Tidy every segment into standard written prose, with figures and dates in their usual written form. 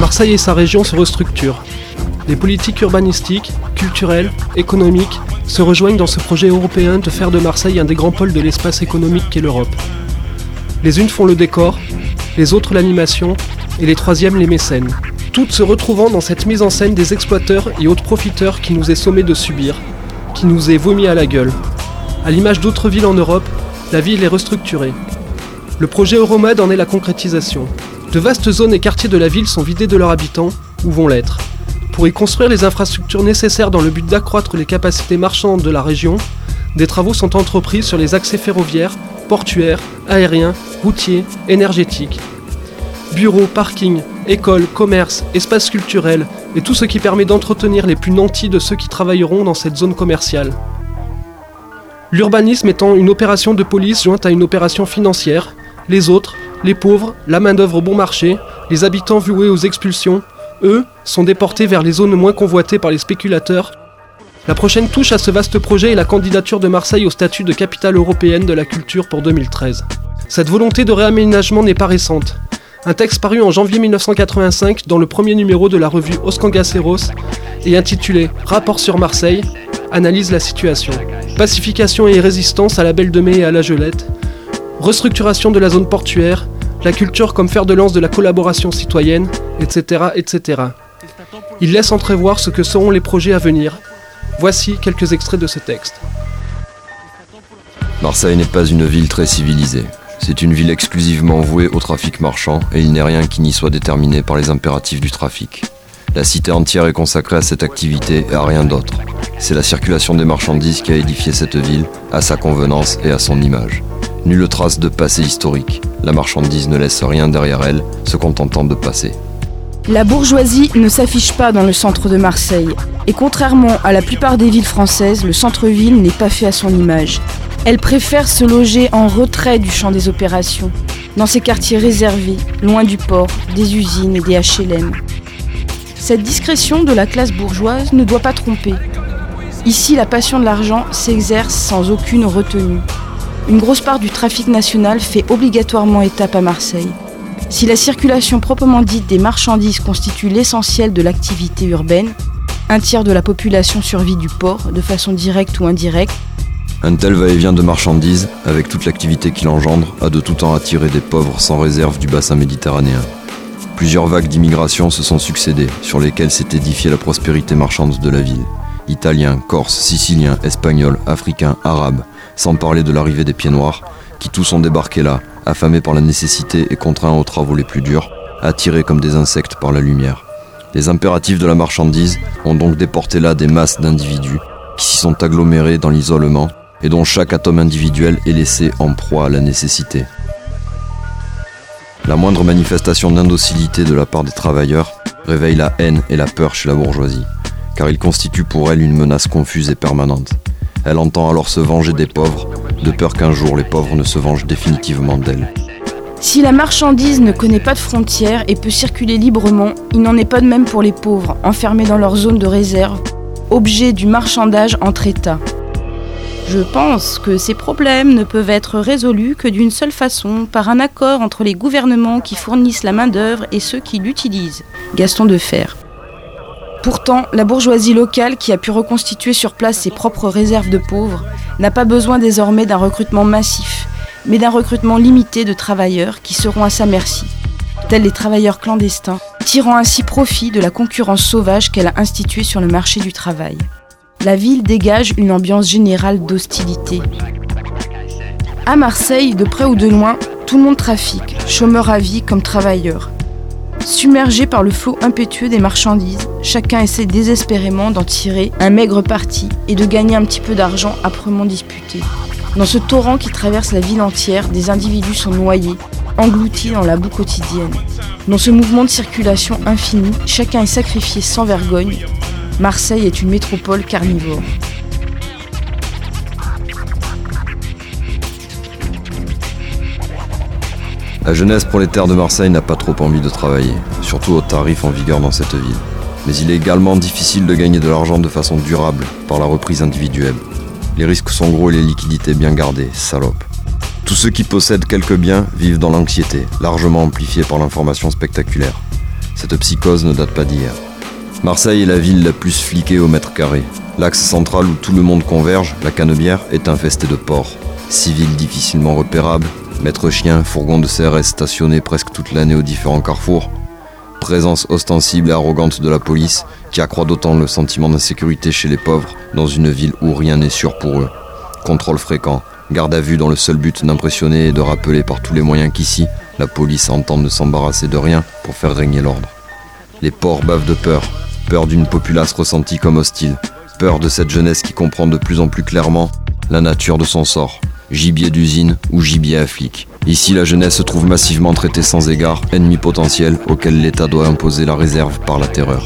Marseille et sa région se restructurent. Les politiques urbanistiques, culturelles, économiques se rejoignent dans ce projet européen de faire de Marseille un des grands pôles de l'espace économique qu'est l'Europe. Les unes font le décor, les autres l'animation, et les troisièmes les mécènes. Toutes se retrouvant dans cette mise en scène des exploiteurs et autres profiteurs qui nous est sommé de subir, qui nous est vomi à la gueule. À l'image d'autres villes en Europe, la ville est restructurée. Le projet Euromade en est la concrétisation. De vastes zones et quartiers de la ville sont vidés de leurs habitants, ou vont l'être. Pour y construire les infrastructures nécessaires dans le but d'accroître les capacités marchandes de la région, des travaux sont entrepris sur les accès ferroviaires, portuaires, aériens, routiers, énergétiques. Bureaux, parkings, écoles, commerces, espaces culturels et tout ce qui permet d'entretenir les plus nantis de ceux qui travailleront dans cette zone commerciale. L'urbanisme étant une opération de police jointe à une opération financière, les autres, les pauvres, la main-d'œuvre bon marché, les habitants voués aux expulsions, eux, sont déportés vers les zones moins convoitées par les spéculateurs. La prochaine touche à ce vaste projet est la candidature de Marseille au statut de capitale européenne de la culture pour 2013. Cette volonté de réaménagement n'est pas récente. Un texte paru en janvier 1985 dans le premier numéro de la revue Os Cangaceiros et intitulé « Rapport sur Marseille » analyse la situation. Pacification et résistance à la Belle de Mai et à la Gelette, restructuration de la zone portuaire, la culture comme fer de lance de la collaboration citoyenne, etc., etc. Il laisse entrevoir ce que seront les projets à venir. Voici quelques extraits de ce texte. Marseille n'est pas une ville très civilisée. C'est une ville exclusivement vouée au trafic marchand et il n'est rien qui n'y soit déterminé par les impératifs du trafic. La cité entière est consacrée à cette activité et à rien d'autre. C'est la circulation des marchandises qui a édifié cette ville, à sa convenance et à son image. Nulle trace de passé historique. La marchandise ne laisse rien derrière elle, se contentant de passer. La bourgeoisie ne s'affiche pas dans le centre de Marseille. Et contrairement à la plupart des villes françaises, le centre-ville n'est pas fait à son image. Elle préfère se loger en retrait du champ des opérations, dans ces quartiers réservés, loin du port, des usines et des HLM. Cette discrétion de la classe bourgeoise ne doit pas tromper. Ici, la passion de l'argent s'exerce sans aucune retenue. Une grosse part du trafic national fait obligatoirement étape à Marseille. Si la circulation proprement dite des marchandises constitue l'essentiel de l'activité urbaine, un tiers de la population survit du port, de façon directe ou indirecte. Un tel va-et-vient de marchandises, avec toute l'activité qu'il engendre, a de tout temps attiré des pauvres sans réserve du bassin méditerranéen. Plusieurs vagues d'immigration se sont succédées, sur lesquelles s'est édifiée la prospérité marchande de la ville. Italiens, Corses, Siciliens, Espagnols, Africains, Arabes, sans parler de l'arrivée des pieds noirs, qui tous ont débarqué là, affamés par la nécessité et contraints aux travaux les plus durs, attirés comme des insectes par la lumière. Les impératifs de la marchandise ont donc déporté là des masses d'individus qui s'y sont agglomérés dans l'isolement et dont chaque atome individuel est laissé en proie à la nécessité. La moindre manifestation d'indocilité de la part des travailleurs réveille la haine et la peur chez la bourgeoisie, car il constitue pour elle une menace confuse et permanente. Elle entend alors se venger des pauvres, de peur qu'un jour les pauvres ne se vengent définitivement d'elle. Si la marchandise ne connaît pas de frontières et peut circuler librement, il n'en est pas de même pour les pauvres, enfermés dans leur zone de réserve, objet du marchandage entre États. Je pense que ces problèmes ne peuvent être résolus que d'une seule façon, par un accord entre les gouvernements qui fournissent la main-d'œuvre et ceux qui l'utilisent. Gaston Defferre. Pourtant, la bourgeoisie locale, qui a pu reconstituer sur place ses propres réserves de pauvres, n'a pas besoin désormais d'un recrutement massif, mais d'un recrutement limité de travailleurs qui seront à sa merci, tels les travailleurs clandestins, tirant ainsi profit de la concurrence sauvage qu'elle a instituée sur le marché du travail. La ville dégage une ambiance générale d'hostilité. À Marseille, de près ou de loin, tout le monde trafique, chômeurs à vie comme travailleurs. Submergé par le flot impétueux des marchandises, chacun essaie désespérément d'en tirer un maigre parti et de gagner un petit peu d'argent âprement disputé. Dans ce torrent qui traverse la ville entière, des individus sont noyés, engloutis dans la boue quotidienne. Dans ce mouvement de circulation infini, chacun est sacrifié sans vergogne. Marseille est une métropole carnivore. La jeunesse prolétaire de Marseille n'a pas trop envie de travailler, surtout aux tarifs en vigueur dans cette ville. Mais il est également difficile de gagner de l'argent de façon durable par la reprise individuelle. Les risques sont gros et les liquidités bien gardées, salopes. Tous ceux qui possèdent quelques biens vivent dans l'anxiété, largement amplifiée par l'information spectaculaire. Cette psychose ne date pas d'hier. Marseille est la ville la plus fliquée au mètre carré. L'axe central où tout le monde converge, la Canebière, est infesté de porcs. Civils difficilement repérables, maîtres chiens, fourgons de CRS stationnés presque toute l'année aux différents carrefours. Présence ostensible et arrogante de la police qui accroît d'autant le sentiment d'insécurité chez les pauvres dans une ville où rien n'est sûr pour eux. Contrôle fréquent, garde à vue dans le seul but d'impressionner et de rappeler par tous les moyens qu'ici, la police entend ne s'embarrasser de rien pour faire régner l'ordre. Les porcs bavent de peur, peur d'une populace ressentie comme hostile, peur de cette jeunesse qui comprend de plus en plus clairement la nature de son sort, gibier d'usine ou gibier à flic. Ici, la jeunesse se trouve massivement traitée sans égard, ennemi potentiel auquel l'État doit imposer la réserve par la terreur.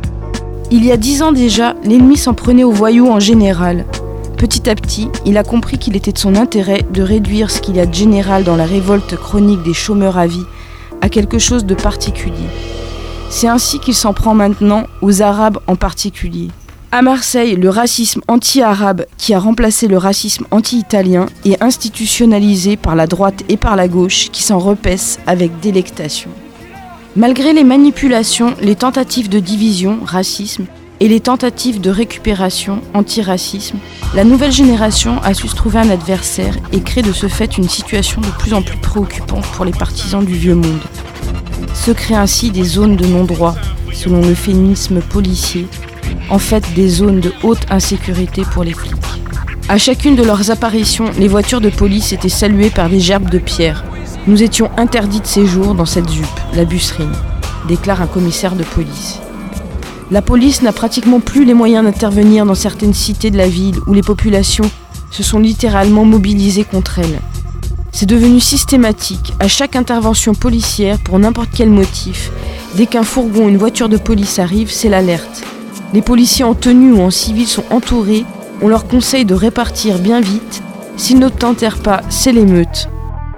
Il y a 10 ans déjà, l'ennemi s'en prenait aux voyous en général. Petit à petit, il a compris qu'il était de son intérêt de réduire ce qu'il y a de général dans la révolte chronique des chômeurs à vie à quelque chose de particulier. C'est ainsi qu'il s'en prend maintenant aux Arabes en particulier. À Marseille, le racisme anti-arabe qui a remplacé le racisme anti-italien est institutionnalisé par la droite et par la gauche qui s'en repaissent avec délectation. Malgré les manipulations, les tentatives de division, racisme, et les tentatives de récupération, antiracisme, la nouvelle génération a su se trouver un adversaire et crée de ce fait une situation de plus en plus préoccupante pour les partisans du vieux monde. Se créent ainsi des zones de non-droit, selon le féminisme policier, en fait des zones de haute insécurité pour les flics. À chacune de leurs apparitions, les voitures de police étaient saluées par des gerbes de pierre. Nous étions interdits de séjour dans cette ZUP, la Busserine, déclare un commissaire de police. La police n'a pratiquement plus les moyens d'intervenir dans certaines cités de la ville où les populations se sont littéralement mobilisées contre elle. C'est devenu systématique, à chaque intervention policière, pour n'importe quel motif, dès qu'un fourgon ou une voiture de police arrive, c'est l'alerte. Les policiers en tenue ou en civil sont entourés, on leur conseille de répartir bien vite. S'ils ne tentèrent pas, c'est l'émeute.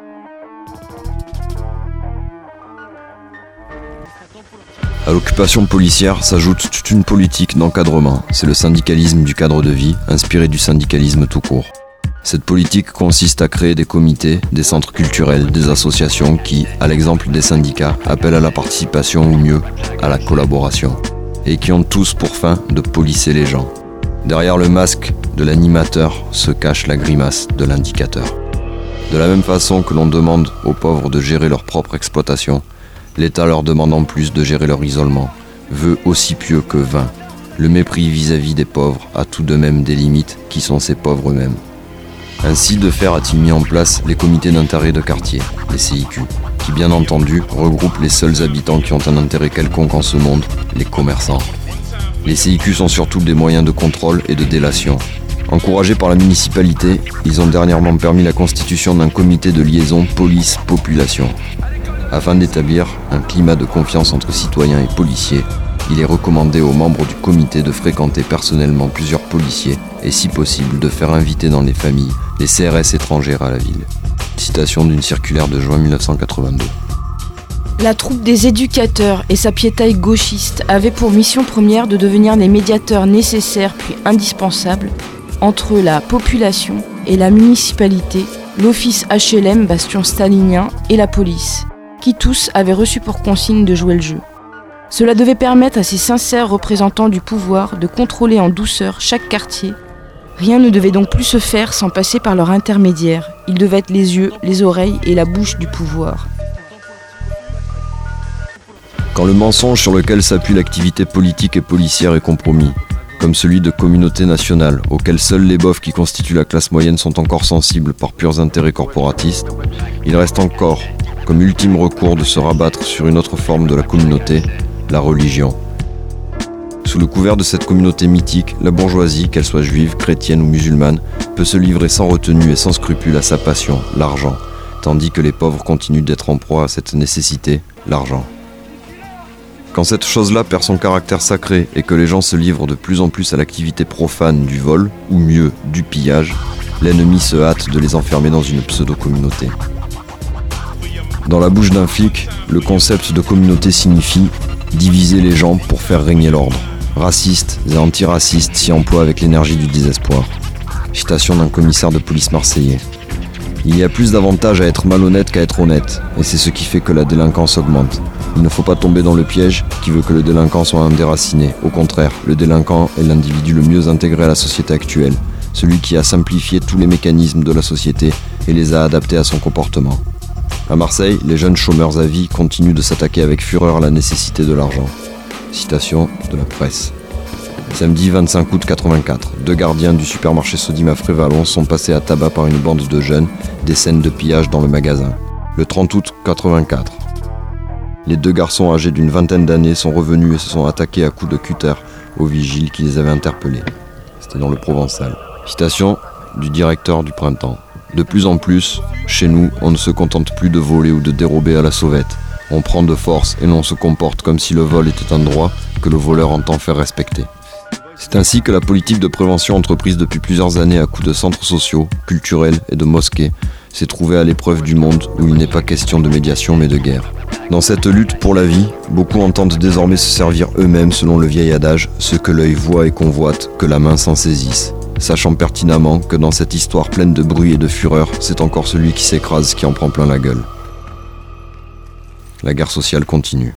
À l'occupation policière s'ajoute toute une politique d'encadrement. C'est le syndicalisme du cadre de vie, inspiré du syndicalisme tout court. Cette politique consiste à créer des comités, des centres culturels, des associations qui, à l'exemple des syndicats, appellent à la participation ou mieux, à la collaboration. Et qui ont tous pour fin de policer les gens. Derrière le masque de l'animateur se cache la grimace de l'indicateur. De la même façon que l'on demande aux pauvres de gérer leur propre exploitation, l'État leur demande en plus de gérer leur isolement, vœu aussi pieux que vain. Le mépris vis-à-vis des pauvres a tout de même des limites qui sont ces pauvres eux-mêmes. Ainsi, de fer a-t-il mis en place les comités d'intérêt de quartier, les CIQ, qui bien entendu regroupent les seuls habitants qui ont un intérêt quelconque en ce monde, les commerçants. Les CIQ sont surtout des moyens de contrôle et de délation. Encouragés par la municipalité, ils ont dernièrement permis la constitution d'un comité de liaison police-population. Afin d'établir un climat de confiance entre citoyens et policiers, il est recommandé aux membres du comité de fréquenter personnellement plusieurs policiers et si possible de faire inviter dans les familles les CRS étrangères à la ville. Citation d'une circulaire de juin 1982. La troupe des éducateurs et sa piétaille gauchiste avaient pour mission première de devenir les médiateurs nécessaires puis indispensables entre la population et la municipalité, l'office HLM, bastion stalinien, et la police, qui tous avaient reçu pour consigne de jouer le jeu. Cela devait permettre à ces sincères représentants du pouvoir de contrôler en douceur chaque quartier. Rien ne devait donc plus se faire sans passer par leur intermédiaire. Ils devaient être les yeux, les oreilles et la bouche du pouvoir. Quand le mensonge sur lequel s'appuie l'activité politique et policière est compromis, comme celui de communautés nationales, auxquelles seuls les bofs qui constituent la classe moyenne sont encore sensibles par purs intérêts corporatistes, il reste encore, comme ultime recours, de se rabattre sur une autre forme de la communauté, la religion. Sous le couvert de cette communauté mythique, la bourgeoisie, qu'elle soit juive, chrétienne ou musulmane, peut se livrer sans retenue et sans scrupule à sa passion, l'argent, tandis que les pauvres continuent d'être en proie à cette nécessité, l'argent. Quand cette chose-là perd son caractère sacré et que les gens se livrent de plus en plus à l'activité profane du vol, ou mieux, du pillage, l'ennemi se hâte de les enfermer dans une pseudo-communauté. Dans la bouche d'un flic, le concept de communauté signifie diviser les gens pour faire régner l'ordre. Racistes et antiracistes s'y emploient avec l'énergie du désespoir. Citation d'un commissaire de police marseillais. Il y a plus d'avantages à être malhonnête qu'à être honnête, et c'est ce qui fait que la délinquance augmente. Il ne faut pas tomber dans le piège qui veut que le délinquant soit un déraciné. Au contraire, le délinquant est l'individu le mieux intégré à la société actuelle, celui qui a simplifié tous les mécanismes de la société et les a adaptés à son comportement. À Marseille, les jeunes chômeurs à vie continuent de s'attaquer avec fureur à la nécessité de l'argent. Citation de la presse. Samedi 25 août 84, 2 gardiens du supermarché Sodim à Frévalon sont passés à tabac par une bande de jeunes, des scènes de pillage dans le magasin. Le 30 août 84, les 2 garçons âgés d'une vingtaine d'années sont revenus et se sont attaqués à coups de cutter aux vigiles qui les avaient interpellés. C'était dans le Provençal. Citation du directeur du Printemps. De plus en plus, chez nous, on ne se contente plus de voler ou de dérober à la sauvette. On prend de force et l'on se comporte comme si le vol était un droit que le voleur entend faire respecter. C'est ainsi que la politique de prévention entreprise depuis plusieurs années à coups de centres sociaux, culturels et de mosquées s'est trouvée à l'épreuve du monde où il n'est pas question de médiation mais de guerre. Dans cette lutte pour la vie, beaucoup entendent désormais se servir eux-mêmes selon le vieil adage « ce que l'œil voit et convoite, que la main s'en saisisse », sachant pertinemment que dans cette histoire pleine de bruit et de fureur, c'est encore celui qui s'écrase qui en prend plein la gueule. La guerre sociale continue.